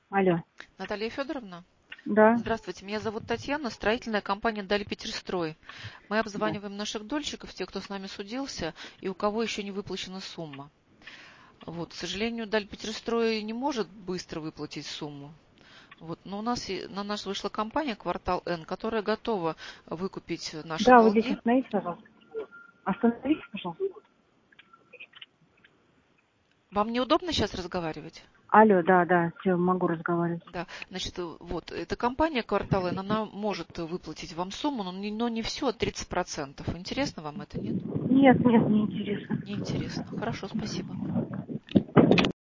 Алло. Наталья Федоровна, Да. здравствуйте. Меня зовут Татьяна, строительная компания «Дальпетерстрой». Мы Да. обзваниваем наших дольщиков, тех, кто с нами судился, и у кого еще не выплачена сумма. Вот, к сожалению, «Дальпетерстрой» не может быстро выплатить сумму. Вот, но у нас на нас вышла компания «Квартал Н», которая готова выкупить наши Да, вот здесь долги. остановитесь, пожалуйста. Остановитесь, пожалуйста. Вам неудобно сейчас разговаривать? Алло, да, все, могу разговаривать. Да, значит, вот, эта компания «Квартал Н», она может выплатить вам сумму, но не все, а 30%. Интересно вам это, нет? Нет, не интересно. Неинтересно. Хорошо, спасибо.